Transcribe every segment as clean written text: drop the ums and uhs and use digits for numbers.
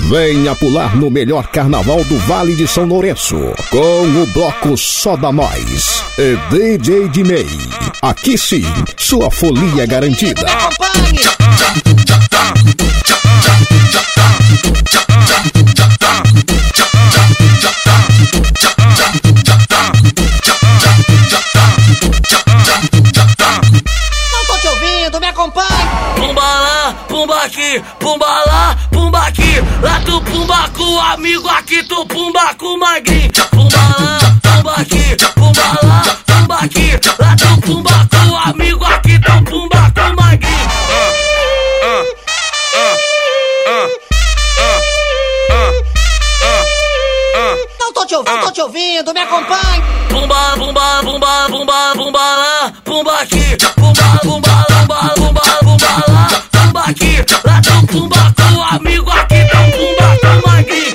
Venha pular no melhor carnaval do Vale de São Lourenço, com o bloco Só da Nós e DJ Diney. Aqui sim, sua folia é garantida. Me acompanhe. Não tô te ouvindo, me acompanhe. Pumba lá, pumba aqui, pumba lá, pumba aqui. Lá tu pumba com o amigo, aqui tu pumba com o magrinho. Pumba lá, pumba aqui, pumba lá, pumba aqui. Lá tu pumba com o amigo, aqui tu pumba com o magrinho. Não tô te ouvindo, me acompanhe. Pumba, pumba, pumba, pumba, pumba lá, pumba aqui. Pumba, pumba, pumba, pumba, pumba lá, pumba aqui. Lá tu pumba com o amigo, aqui tu pumba com o magrinho.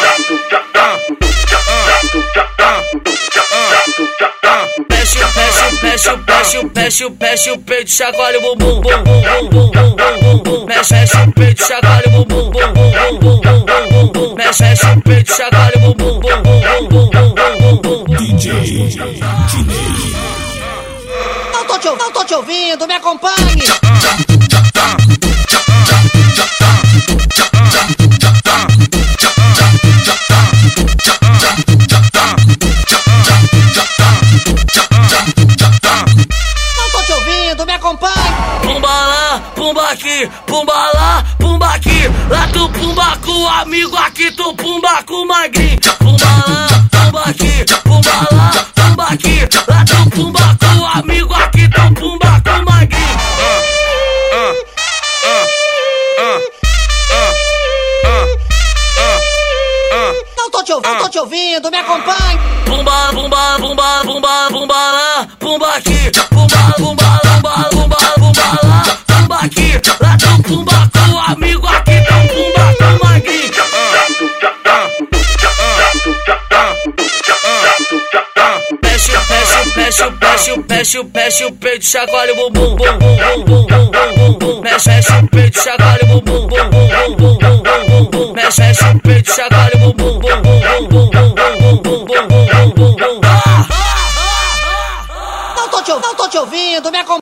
Mexe o peito, chacoalha o bumbum, bum bum bum bum bum bum. Mexe o peito, chacoalha o bumbum, bum bum bum bum bum. Mexe o peito, chacoalha o bumbum, bum bum bum bum bum. DJ Diney. Não tô te ouvindo, me acompanhe. Me acompanhe. Pumba lá, pumba aqui, pumba lá, pumba aqui. Lá tu pumba com o amigo, aqui tu pumba com o magrinho. Pumba lá, pumba aqui, pumba lá, pumba aqui. Lá tu pumba com o amigo, aqui tu pumba com o magrinho. Não tô te ouvindo, me acompanhe. Pumba, pumba, pumba, pumba, pumba lá, pumba aqui. Pumba, pumba, pumba, pumba, pumba lá, pumba aqui. Lá tu pumba com o amigo, aqui tu pumba com o magrinho. Mexe o peito, chacoalha o bumbum, bum bum bum bum bum bum. Mexe o peito, chacoalha o bumbum, bum bum bum bum bum bum. Mexe o peito, chacoalha o bumbum, bum bum bum bum bum bum bum bum. Não tô te ouvindo, me acompanhe.